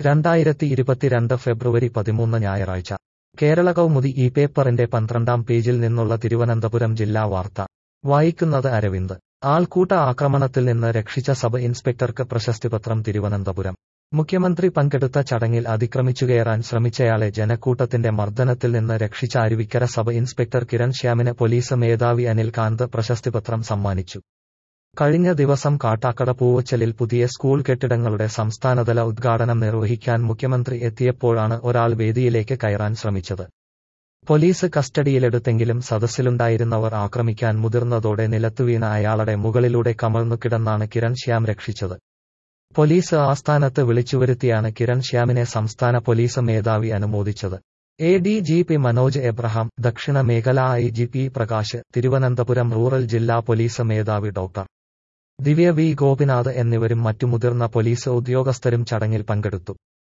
2022 ഫെബ്രുവരി 13 ഞായറാഴ്ച കേരള കൗമുദി ഈ പേപ്പറിന്റെ 12-ാം പേജിൽ നിന്നുള്ള തിരുവനന്തപുരം ജില്ലാ വാർത്ത വായിക്കുന്നത് അരവിന്ദ്. ആൾക്കൂട്ട ആക്രമണത്തിൽ നിന്ന് രക്ഷിച്ച സബ് ഇൻസ്പെക്ടർക്ക് പ്രശസ്തിപത്രം. തിരുവനന്തപുരം മുഖ്യമന്ത്രി പങ്കെടുത്ത ചടങ്ങിൽ അതിക്രമിച്ചുകയറാൻ ശ്രമിച്ചയാളെ ജനക്കൂട്ടത്തിന്റെ മർദ്ദനത്തിൽ നിന്ന് രക്ഷിച്ച അരുവിക്കര സബ് ഇൻസ്പെക്ടർ കിരൺ ശ്യാമിന് പോലീസ് മേധാവി അനിൽ കാന്ത് പ്രശസ്തിപത്രം സമ്മാനിച്ചു. കഴിഞ്ഞ ദിവസം കാട്ടാക്കട പൂവച്ചലിൽ പുതിയ സ്കൂൾ കെട്ടിടങ്ങളുടെ സംസ്ഥാനതല ഉദ്ഘാടനം നിർവഹിക്കാൻ മുഖ്യമന്ത്രി എത്തിയപ്പോഴാണ് ഒരാൾ വേദിയിലേക്ക് കയറാൻ ശ്രമിച്ചത്. പോലീസ് കസ്റ്റഡിയിലെടുത്തെങ്കിലും സദസ്സിലുണ്ടായിരുന്നവർ ആക്രമിക്കാൻ മുതിർന്നതോടെ നിലത്തുവീണ അയാളുടെ മുകളിലൂടെ കമഴ്ന്നു കിടന്നാണ് കിരൺ ശ്യാം രക്ഷിച്ചത്. പോലീസ് ആസ്ഥാനത്ത് വിളിച്ചുവരുത്തിയാണ് കിരൺ ശ്യാമിനെ സംസ്ഥാന പോലീസ് മേധാവി അനുമോദിച്ചത്. ADGP മനോജ് എബ്രഹാം, ദക്ഷിണ മേഖലാ IGP പ്രകാശ്, തിരുവനന്തപുരം റൂറൽ ജില്ലാ പോലീസ് മേധാവി ഡോക്ടർ ദിവ്യ വി ഗോപിനാഥ് എന്നിവരും മറ്റു മുതിർന്ന പോലീസ് ഉദ്യോഗസ്ഥരും ചടങ്ങിൽ പങ്കെടുത്തു.